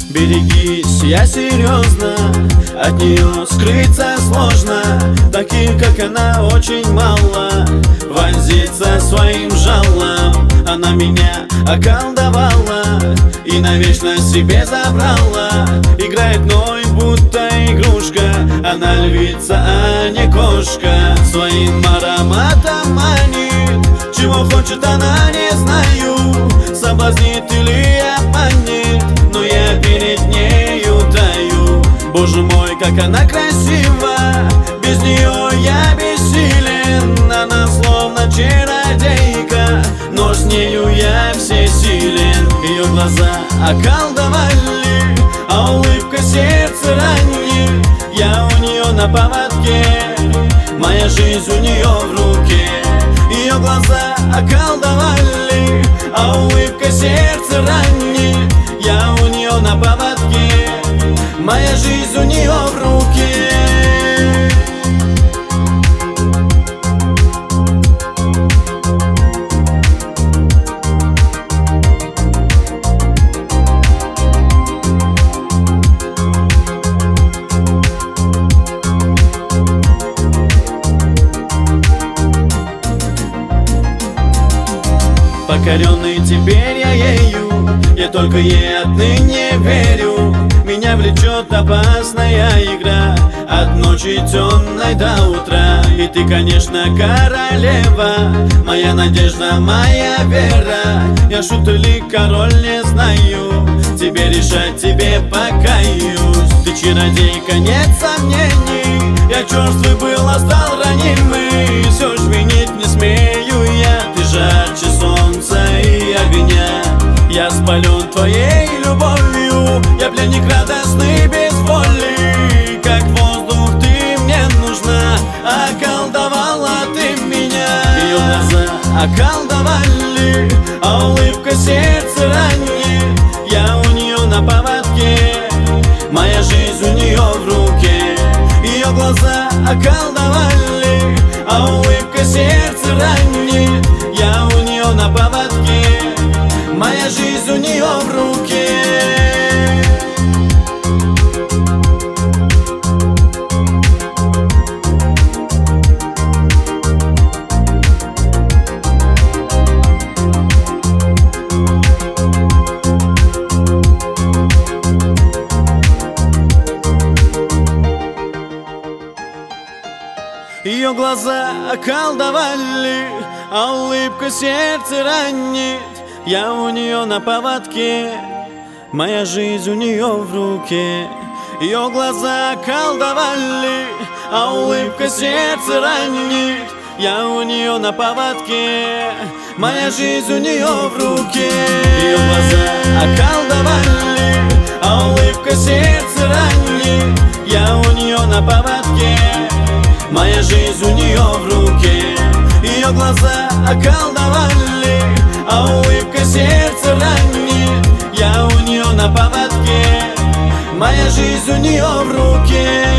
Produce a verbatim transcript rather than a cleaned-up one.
Берегись, я серьезно, от нее скрыться сложно. Таких, как она, очень мало. Вонзиться своим жалом. Она меня околдовала и навечно себе забрала. Играет мной, будто игрушка. Она львица, а не кошка. Своим ароматом манит. Чего хочет она, не знаю. Соблазнит или обманет, но я перед нею таю. Боже мой, как она красива, без нее я бессилен. Она словно чародейка, но с нею я всесилен. Ее глаза околдовали, а улыбка сердце ранит. Я у нее на поводке, моя жизнь у нее в руке. Ее глаза околдовали, а улыбка сердце ранит. Я у нее на поводке, моя жизнь у нее в руке. Покоренный теперь я ею, я только ей отныне верю. Меня влечет опасная игра от ночи темной до утра. И ты, конечно, королева, моя надежда, моя вера. Я шут или король, не знаю, тебе решать, тебе покаюсь. Ты чародейка, нет сомнений, я черствый был, а стал ранимый. Все ж винить не смею я, ты жарче солнца и огня. Я спален твоей любовью, я пленник радостный без воли. Как воздух ты мне нужна, околдовала ты меня. Ее глаза околдовали, а улыбка сердце ранит. Я у нее на поводке, моя жизнь у нее в руке. Ее глаза околдовали, а улыбка сердце ранит. Я у нее на поводке, моя жизнь у нее в руке. Ее глаза околдовали, а улыбка сердце ранит. Я у нее на поводке, моя жизнь у нее в руке. Ее глаза околдовали, а улыбка сердце ранит. Я у нее на поводке, моя жизнь у нее в руке. Ее глаза околдовали, а улыбка сердце ранит. Я у нее на поводке, моя жизнь у нее в руке. Ее глаза околдовали, а улыбка сердце ранит. Я у нее на поводке, моя жизнь у нее в руке.